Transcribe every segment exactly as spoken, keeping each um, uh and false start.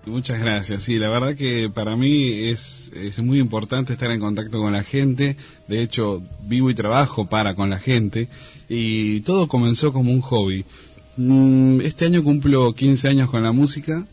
Muchas gracias. Sí, la verdad que para mí es, es muy importante estar en contacto con la gente. De hecho, vivo y trabajo para con la gente. Y todo comenzó como un hobby. Este año cumplo quince años con la música.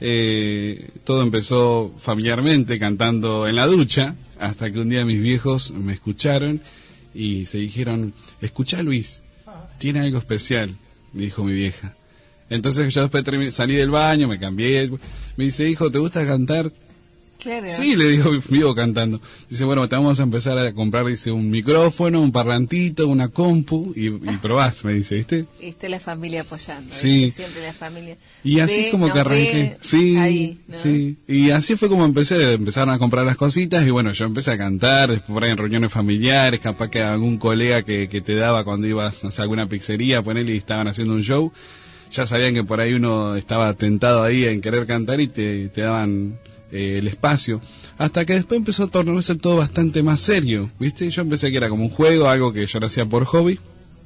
Eh, todo empezó familiarmente, cantando en la ducha, hasta que un día mis viejos me escucharon y se dijeron, escuchá Luis, tiene algo especial, me dijo mi vieja. Entonces yo después terminé, salí del baño, me cambié, me dice, hijo, ¿te gusta cantar? Claro. Sí, le digo, vivo cantando. Dice, bueno, te vamos a empezar a comprar, dice, un micrófono, un parlantito, una compu, y, y probás, me dice, ¿viste? Y está la familia apoyando, sí. ¿viste? Siempre la familia. Y así ve, como que arranqué, sí, ahí, ¿no? sí, y así fue como empecé, empezaron a comprar las cositas, y bueno, yo empecé a cantar, después por ahí en reuniones familiares, capaz que algún colega que, que te daba cuando ibas, no sé, a alguna pizzería, ponele, y estaban haciendo un show, ya sabían que por ahí uno estaba tentado ahí en querer cantar y te, te daban eh, el espacio. Hasta que después empezó a tornarse todo bastante más serio, ¿viste? Yo empecé que era como un juego, algo que yo lo hacía por hobby.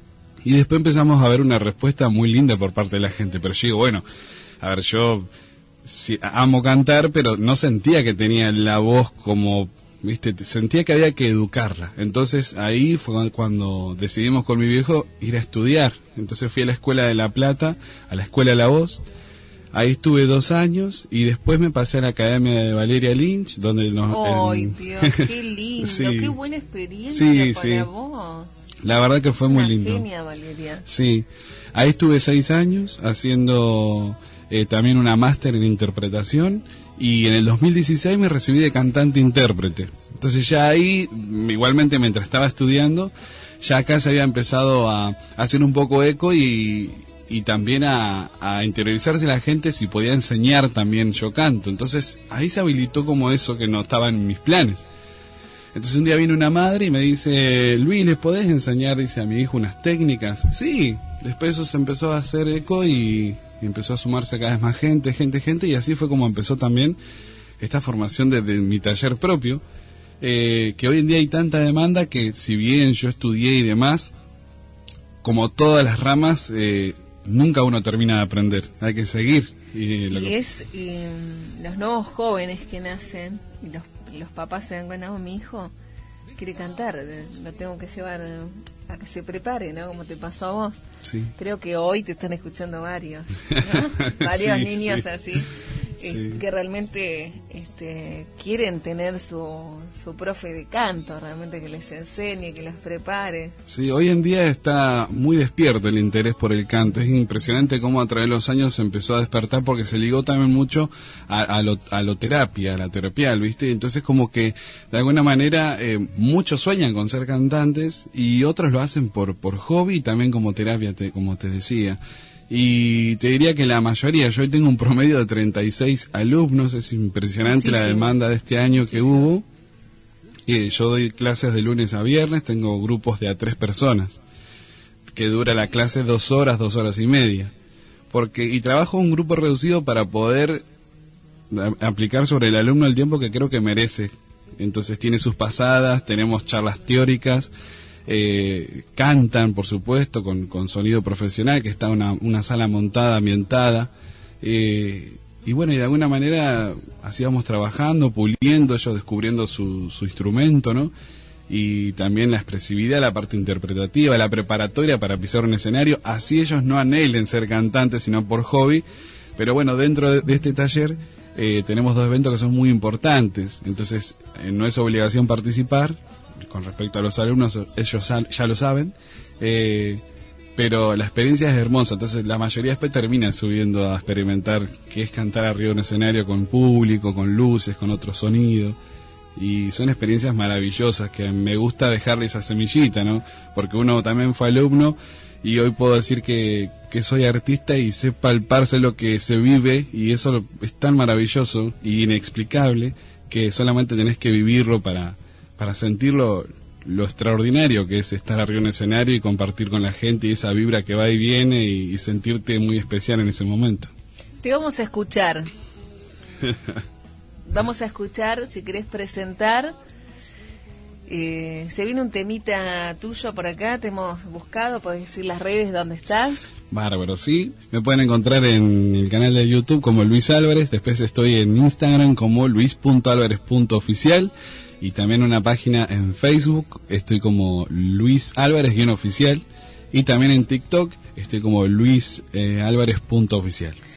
Y después empezamos a ver una respuesta muy linda por parte de la gente. Pero yo digo, bueno, a ver, yo sí, amo cantar, pero no sentía que tenía la voz como, ¿viste? Sentía que había que educarla. Entonces ahí fue cuando decidimos con mi viejo ir a estudiar. Entonces fui a la Escuela de La Plata, a la Escuela de la Voz. Ahí estuve dos años y después me pasé a la Academia de Valeria Lynch, donde nos... ¡Ay, en... Dios, qué lindo! Sí. ¡Qué buena experiencia Sí, para sí. vos! La verdad que fue es muy una lindo. Genia, Valeria. Sí, ahí estuve seis años haciendo eh, también una máster en interpretación y en el dos mil dieciséis me recibí de cantante-intérprete. Entonces ya ahí, igualmente mientras estaba estudiando, ya acá se había empezado a, a hacer un poco eco y... y también a, a interiorizarse la gente si podía enseñar también yo canto. Entonces ahí se habilitó como eso que no estaba en mis planes. Entonces un día vino una madre y me dice, Luis, ¿les podés enseñar, dice, a mi hijo unas técnicas? Sí, después eso se empezó a hacer eco y, y empezó a sumarse cada vez más gente, gente, gente, y así fue como empezó también esta formación desde de mi taller propio, eh, que hoy en día hay tanta demanda que si bien yo estudié y demás, como todas las ramas, eh, nunca uno termina de aprender, hay que seguir. Y, lo y que... es eh, los nuevos jóvenes que nacen, y los, los papás se dan cuenta, oh, mi hijo quiere cantar, lo tengo que llevar a que se prepare, ¿no? Como te pasó a vos. Sí. Creo que hoy te están escuchando varios, ¿no? varios sí, niños sí. así. Eh, Sí. que realmente este, quieren tener su, su profe de canto, realmente que les enseñe, que les prepare. Sí, hoy en día está muy despierto el interés por el canto. Es impresionante cómo a través de los años se empezó a despertar porque se ligó también mucho a, a, lo, a lo terapia, a la terapial, ¿viste? Entonces como que de alguna manera eh, muchos sueñan con ser cantantes y otros lo hacen por, por hobby y también como terapia, te, como te decía. Y te diría que la mayoría, yo hoy tengo un promedio de treinta y seis alumnos, es impresionante Muchísimo. la demanda de este año Muchísimo. que hubo. Y yo doy clases de lunes a viernes, tengo grupos de a tres personas, que dura la clase dos horas, dos horas y media. Porque y trabajo un grupo reducido para poder a, aplicar sobre el alumno el tiempo que creo que merece. Entonces tiene sus pasadas, tenemos charlas teóricas, Eh, cantan, por supuesto, con, con sonido profesional, que está una, una sala montada, ambientada, eh, y bueno, y de alguna manera así vamos trabajando, puliendo, ellos descubriendo su, su instrumento, ¿no? Y también la expresividad, la parte interpretativa, la preparatoria para pisar un escenario, así ellos no anhelen ser cantantes, sino por hobby, pero bueno, dentro de, de este taller eh, tenemos dos eventos que son muy importantes, entonces eh, no es obligación participar. Con respecto a los alumnos, ellos ya lo saben, eh, pero la experiencia es hermosa, entonces la mayoría después termina subiendo a experimentar qué es cantar arriba de un escenario con público, con luces, con otro sonido, y son experiencias maravillosas que me gusta dejarle esa semillita, ¿no? Porque uno también fue alumno y hoy puedo decir que, que soy artista y sé palparse lo que se vive, y eso es tan maravilloso y inexplicable que solamente tenés que vivirlo para... para sentir lo, lo extraordinario que es estar arriba en un escenario y compartir con la gente y esa vibra que va y viene y, y sentirte muy especial en ese momento. Te vamos a escuchar. Vamos a escuchar, si querés presentar. Eh, se viene un temita tuyo por acá, te hemos buscado, podés decir las redes donde estás. Bárbaro, sí. Me pueden encontrar en el canal de YouTube como Luis Álvarez. Después estoy en Instagram como luis punto álvarez punto oficial. Y también una página en Facebook. Estoy como Luis Álvarez-oficial. Y también en TikTok estoy como Luis eh, Álvarez punto oficial.